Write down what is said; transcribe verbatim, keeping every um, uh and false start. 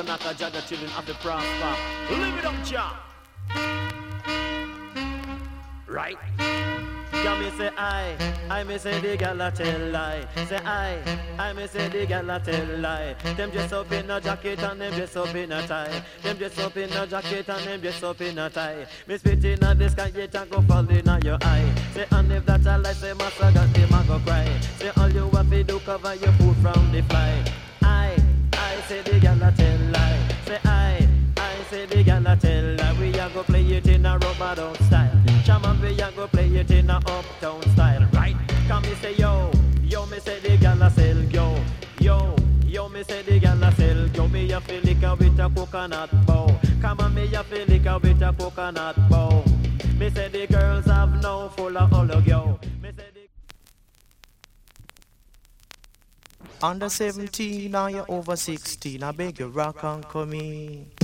Manaka Jah, the children of the prosper. Live it up, Jah. Right? Can me say I, I me say the gal a tell lie. Say I, I me say the gal a tell lie. Them dress up in a jacket and them dress up in a tie. Them dress up in a jacket and them dress up in a tie. Me spit in a the sky yet and go fall in a your eye. Say and if that a lie, say master got them a go cry. Say all you have to do cover your food from the fly. I, I say the gal a tell lie. Say I, I say the gal a tell lie. We a go play it in a rubber down style. Shaman, we a go play it in a uptown style, right? Come me say yo, yo me say the gal a sell yo, yo, yo me say the gal a sell yo. Me a feel liquor with a coconut bow. Come on, me a feel liquor with a coconut bow. Me say the girls have no full of all of yo. Me say the under seventeen, now you're over sixteen. I beg you rock and come in.